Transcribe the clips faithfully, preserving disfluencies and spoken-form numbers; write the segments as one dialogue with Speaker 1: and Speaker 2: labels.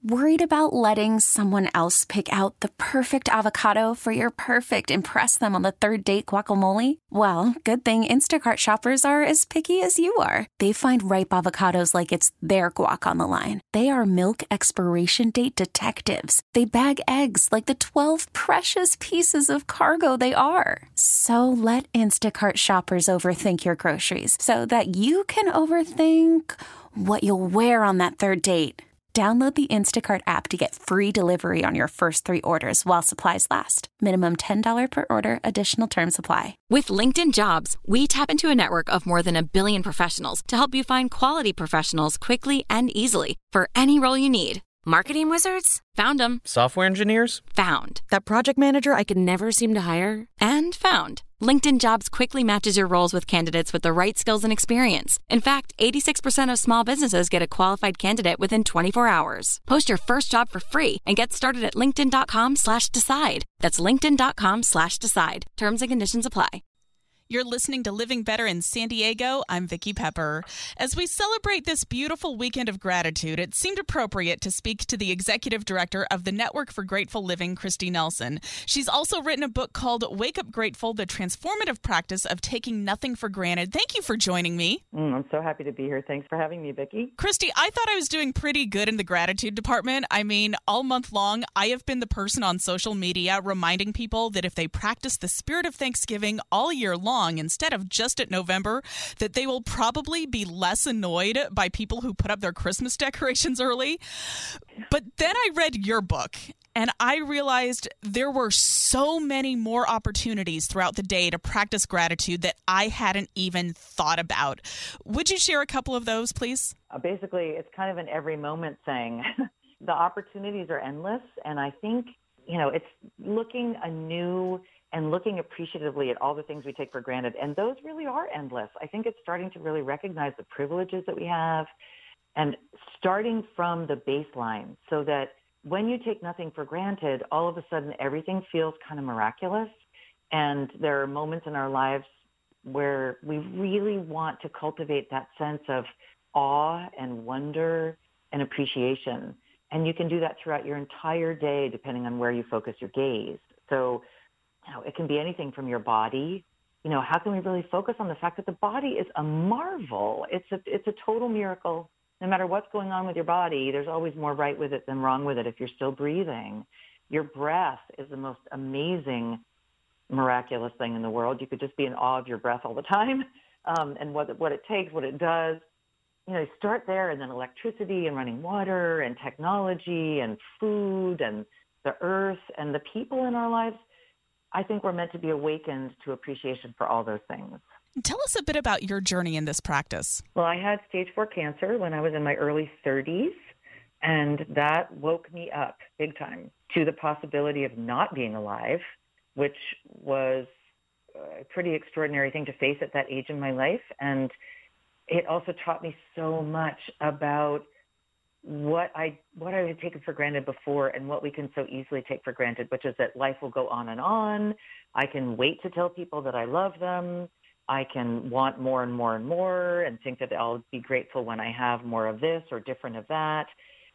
Speaker 1: Worried about letting someone else pick out the perfect avocado for your perfect impress them on the third date guacamole? Well, good thing Instacart shoppers are as picky as you are. They find ripe avocados like it's their guac on the line. They are milk expiration date detectives. They bag eggs like the twelve precious pieces of cargo they are. So let Instacart shoppers overthink your groceries so that you can overthink what you'll wear on that third date. Download the Instacart app to get free delivery on your first three orders while supplies last. Minimum ten dollars per order. Additional terms apply.
Speaker 2: With LinkedIn Jobs, we tap into a network of more than a billion professionals to help you find quality professionals quickly and easily for any role you need. Marketing wizards? Found them.
Speaker 3: Software engineers?
Speaker 2: Found. That project manager I could never seem to hire? And found. LinkedIn Jobs quickly matches your roles with candidates with the right skills and experience. In fact, eighty-six percent of small businesses get a qualified candidate within twenty-four hours. Post your first job for free and get started at linkedin.com slash decide. That's linkedin.com slash decide. Terms and conditions apply.
Speaker 4: You're listening to Living Better in San Diego. I'm Vicki Pepper. As we celebrate this beautiful weekend of gratitude, it seemed appropriate to speak to the executive director of the Network for Grateful Living, Christy Nelson. She's also written a book called Wake Up Grateful, The Transformative Practice of Taking Nothing for Granted. Thank you for joining me.
Speaker 5: Mm, I'm so happy to be here. Thanks for having me, Vicki.
Speaker 4: Christy, I thought I was doing pretty good in the gratitude department. I mean, all month long, I have been the person on social media reminding people that if they practice the spirit of Thanksgiving all year long, instead of just at November, that they will probably be less annoyed by people who put up their Christmas decorations early. But then I read your book, and I realized there were so many more opportunities throughout the day to practice gratitude that I hadn't even thought about. Would you share a couple of those, please?
Speaker 5: Uh, basically, it's kind of an every moment thing. The opportunities are endless, and I think, you know, it's looking anew and looking appreciatively at all the things we take for granted. And those really are endless. I think it's starting to really recognize the privileges that we have and starting from the baseline so that when you take nothing for granted, all of a sudden everything feels kind of miraculous. And there are moments in our lives where we really want to cultivate that sense of awe and wonder and appreciation. And you can do that throughout your entire day, depending on where you focus your gaze. So, you know, it can be anything from your body. You know, how can we really focus on the fact that the body is a marvel? It's a, it's a total miracle. No matter what's going on with your body, there's always more right with it than wrong with it if you're still breathing. Your breath is the most amazing, miraculous thing in the world. You could just be in awe of your breath all the time um, and what, what it takes, what it does. You know, start there, and then electricity and running water and technology and food and the earth and the people in our lives. I think we're meant to be awakened to appreciation for all those things.
Speaker 4: Tell us a bit about your journey in this practice.
Speaker 5: Well, I had stage four cancer when I was in my early thirties, and that woke me up big time to the possibility of not being alive, which was a pretty extraordinary thing to face at that age in my life. And it also taught me so much about what I what I had taken for granted before and what we can so easily take for granted, which is that life will go on and on. I can wait to tell people that I love them. I can want more and more and more and think that I'll be grateful when I have more of this or different of that.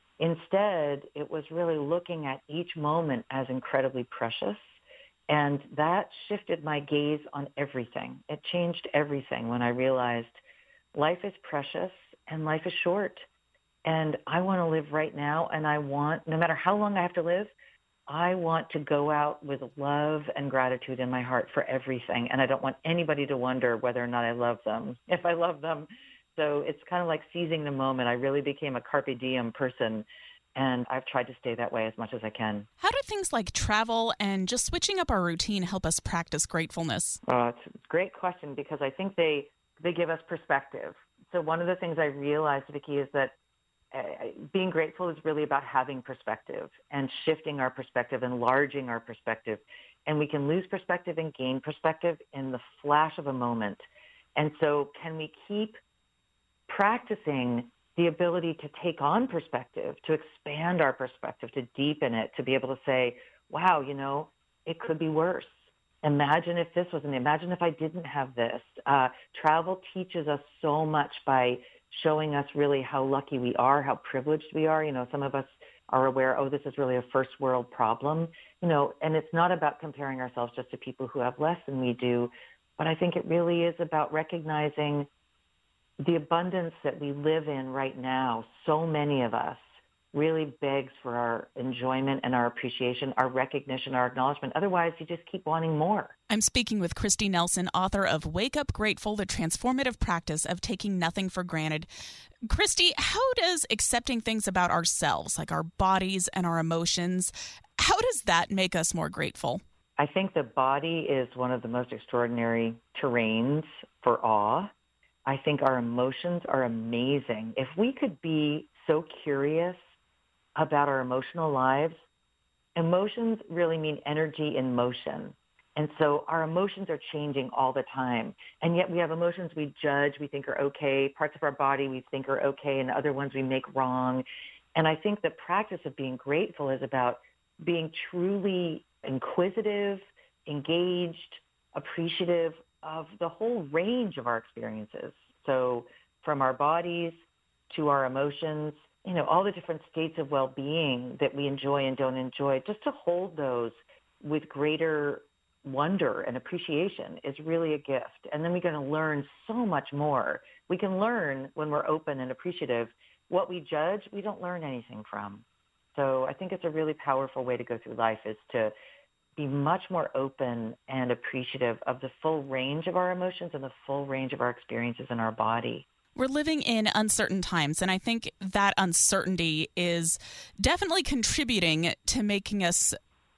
Speaker 5: Instead, it was really looking at each moment as incredibly precious. And that shifted my gaze on everything. It changed everything when I realized life is precious and life is short. And I want to live right now, and I want, no matter how long I have to live, I want to go out with love and gratitude in my heart for everything. And I don't want anybody to wonder whether or not I love them, if I love them. So it's kind of like seizing the moment. I really became a carpe diem person, and I've tried to stay that way as much as I can.
Speaker 4: How do things like travel and just switching up our routine help us practice gratefulness?
Speaker 5: Uh, it's a great question, because I think they, they give us perspective. So one of the things I realized, Vicki, is that Uh, being grateful is really about having perspective and shifting our perspective, enlarging our perspective. And we can lose perspective and gain perspective in the flash of a moment. And so can we keep practicing the ability to take on perspective, to expand our perspective, to deepen it, to be able to say, wow, you know, it could be worse. Imagine if this wasn't, imagine if I didn't have this. Uh, travel teaches us so much by showing us really how lucky we are, how privileged we are. You know, some of us are aware, oh, this is really a first world problem, you know, and it's not about comparing ourselves just to people who have less than we do, but I think it really is about recognizing the abundance that we live in right now. So many of us really begs for our enjoyment and our appreciation, our recognition, our acknowledgement. Otherwise, you just keep wanting more.
Speaker 4: I'm speaking with Christy Nelson, author of Wake Up Grateful, the transformative practice of taking nothing for granted. Christy, how does accepting things about ourselves, like our bodies and our emotions, how does that make us more grateful?
Speaker 5: I think the body is one of the most extraordinary terrains for awe. I think our emotions are amazing. If we could be so curious about our emotional lives, emotions really mean energy in motion. And so our emotions are changing all the time. And yet we have emotions we judge, we think are okay, parts of our body we think are okay, and other ones we make wrong. And I think the practice of being grateful is about being truly inquisitive, engaged, appreciative of the whole range of our experiences. So from our bodies to our emotions, you know, all the different states of well-being that we enjoy and don't enjoy, just to hold those with greater wonder and appreciation is really a gift. And then we're going to learn so much more. We can learn when we're open and appreciative. What we judge, we don't learn anything from. So I think it's a really powerful way to go through life, is to be much more open and appreciative of the full range of our emotions and the full range of our experiences in our body.
Speaker 4: We're living in uncertain times, and I think that uncertainty is definitely contributing to making us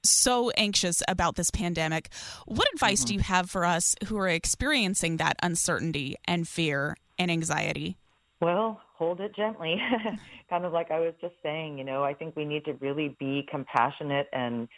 Speaker 4: so anxious about this pandemic. What advice mm-hmm. do you have for us who are experiencing that uncertainty and fear and anxiety?
Speaker 5: Well, hold it gently. Kind of like I was just saying, you know, I think we need to really be compassionate and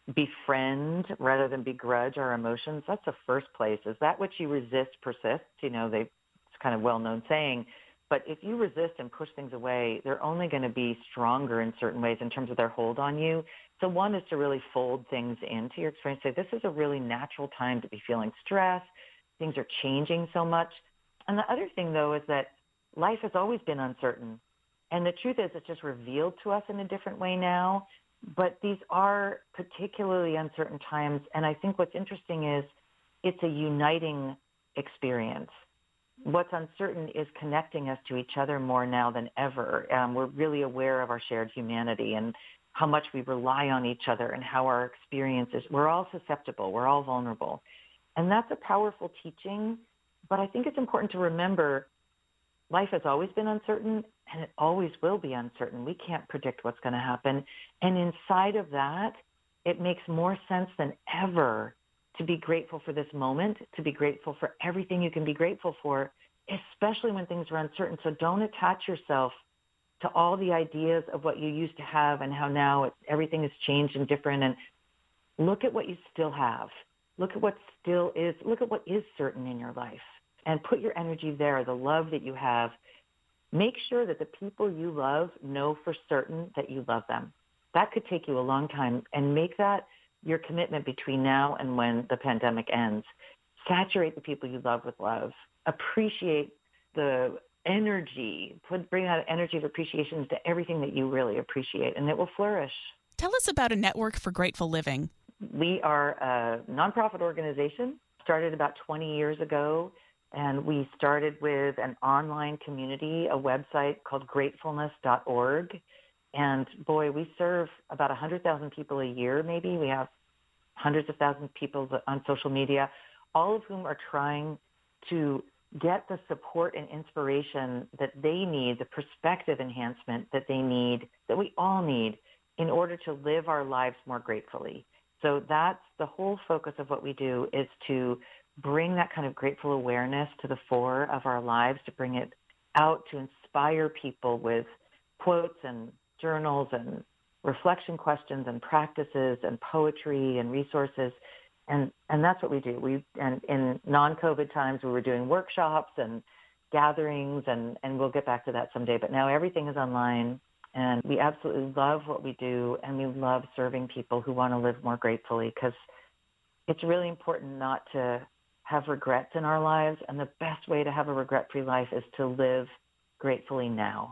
Speaker 5: befriend rather than begrudge our emotions. That's the first place. Is that which you resist persists? You know, they kind of well-known saying, but if you resist and push things away, they're only going to be stronger in certain ways in terms of their hold on you. So one is to really fold things into your experience. Say, this is a really natural time to be feeling stress. Things are changing so much. And the other thing, though, is that life has always been uncertain. And the truth is, it's just revealed to us in a different way now. But these are particularly uncertain times. And I think what's interesting is it's a uniting experience. What's uncertain is connecting us to each other more now than ever. Um, we're really aware of our shared humanity and how much we rely on each other and how our experiences, we're all susceptible, we're all vulnerable. And that's a powerful teaching, but I think it's important to remember life has always been uncertain and it always will be uncertain. We can't predict what's going to happen. And inside of that, it makes more sense than ever to be grateful for this moment, to be grateful for everything you can be grateful for, especially when things are uncertain. So don't attach yourself to all the ideas of what you used to have and how now it, everything has changed and different. And look at what you still have. Look at what still is. Look at what is certain in your life and put your energy there, the love that you have. Make sure that the people you love know for certain that you love them. That could take you a long time, and make that your commitment between now and when the pandemic ends. Saturate the people you love with love. Appreciate the energy. Put, bring that energy of appreciation to everything that you really appreciate, and it will flourish.
Speaker 4: Tell us about a network for grateful living.
Speaker 5: We are a nonprofit organization, started about twenty years ago, and we started with an online community, a website called gratefulness dot org. And boy, we serve about one hundred thousand people a year, maybe. We have hundreds of thousands of people on social media, all of whom are trying to get the support and inspiration that they need, the perspective enhancement that they need, that we all need in order to live our lives more gratefully. So that's the whole focus of what we do, is to bring that kind of grateful awareness to the fore of our lives, to bring it out, to inspire people with quotes and journals and reflection questions and practices and poetry and resources. And, and that's what we do. We, and in non-COVID times, we were doing workshops and gatherings, and, and we'll get back to that someday. But now everything is online, and we absolutely love what we do, and we love serving people who want to live more gratefully, because it's really important not to have regrets in our lives. And the best way to have a regret-free life is to live gratefully now.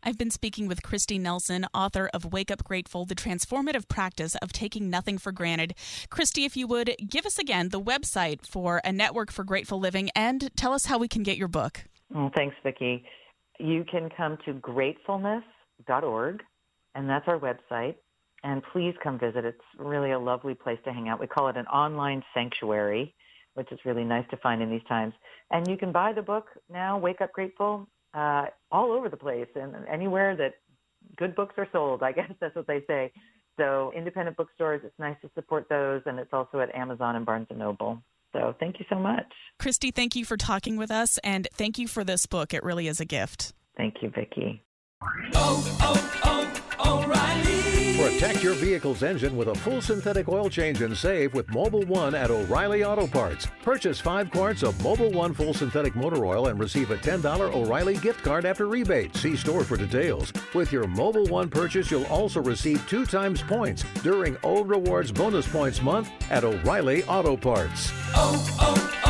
Speaker 4: I've been speaking with Christy Nelson, author of Wake Up Grateful, The Transformative Practice of Taking Nothing for Granted. Christy, if you would, give us again the website for A Network for Grateful Living and tell us how we can get your book.
Speaker 5: Oh, thanks, Vicki. You can come to gratefulness dot org, and that's our website. And please come visit. It's really a lovely place to hang out. We call it an online sanctuary, which is really nice to find in these times. And you can buy the book now, Wake Up Grateful, uh, all over the place and anywhere that good books are sold. I guess that's what they say. So independent bookstores, it's nice to support those. And it's also at Amazon and Barnes and Noble. So thank you so much.
Speaker 4: Christy, thank you for talking with us. And thank you for this book. It really is a gift.
Speaker 5: Thank you, Vicki.
Speaker 3: Oh, oh, oh, O'Reilly.
Speaker 6: Protect your vehicle's engine with a full synthetic oil change and save with Mobil one at O'Reilly Auto Parts. Purchase five quarts of Mobil one full synthetic motor oil and receive a ten dollars O'Reilly gift card after rebate. See store for details. With your Mobil one purchase, you'll also receive two times points during O Rewards Bonus Points Month at O'Reilly Auto Parts.
Speaker 3: Oh,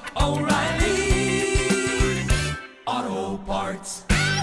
Speaker 3: oh, oh, O'Reilly Auto Parts.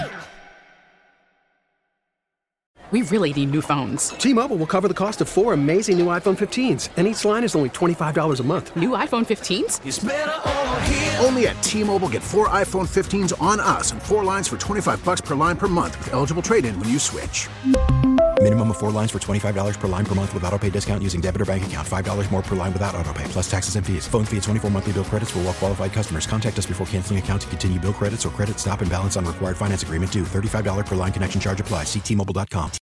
Speaker 7: We really need new phones.
Speaker 8: T-Mobile will cover the cost of four amazing new iPhone fifteens, and each line is only twenty-five dollars a month.
Speaker 7: New iPhone fifteens?
Speaker 3: It's better over here.
Speaker 9: Only at T-Mobile, get four iPhone fifteens on us and four lines for twenty-five dollars per line per month with eligible trade-in when you switch.
Speaker 10: Minimum of four lines for twenty-five dollars per line per month with autopay discount using debit or bank account. five dollars more per line without autopay, plus taxes and fees. Phone fee at twenty-four monthly bill credits for well-qualified customers. Contact us before canceling account to continue bill credits or credit stop and balance on required finance agreement due. thirty-five dollars per line connection charge applies. See T Mobile dot com.